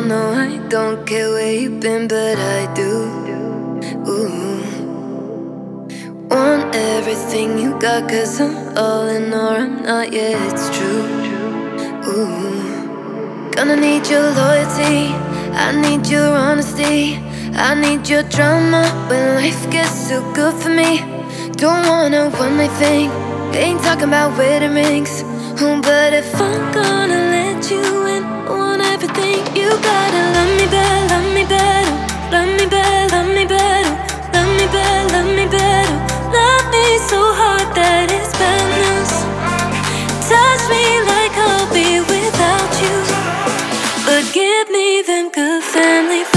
no, I don't care where you've been, but I do. Ooh. Want everything you got, cause I'm all in or I'm not, yeah, it's true. Ooh. Gonna need your loyalty, I need your honesty, I need your drama when life gets too good for me. Don't want a one-night thing, ain't talking about wedding rings. But if I'm gonna let you in, I want everything. You gotta love me better, love me better, love me better, love me better, love me better, love me better. Love me so hard that it's madness. Touch me like I'll be without you, but give me them good family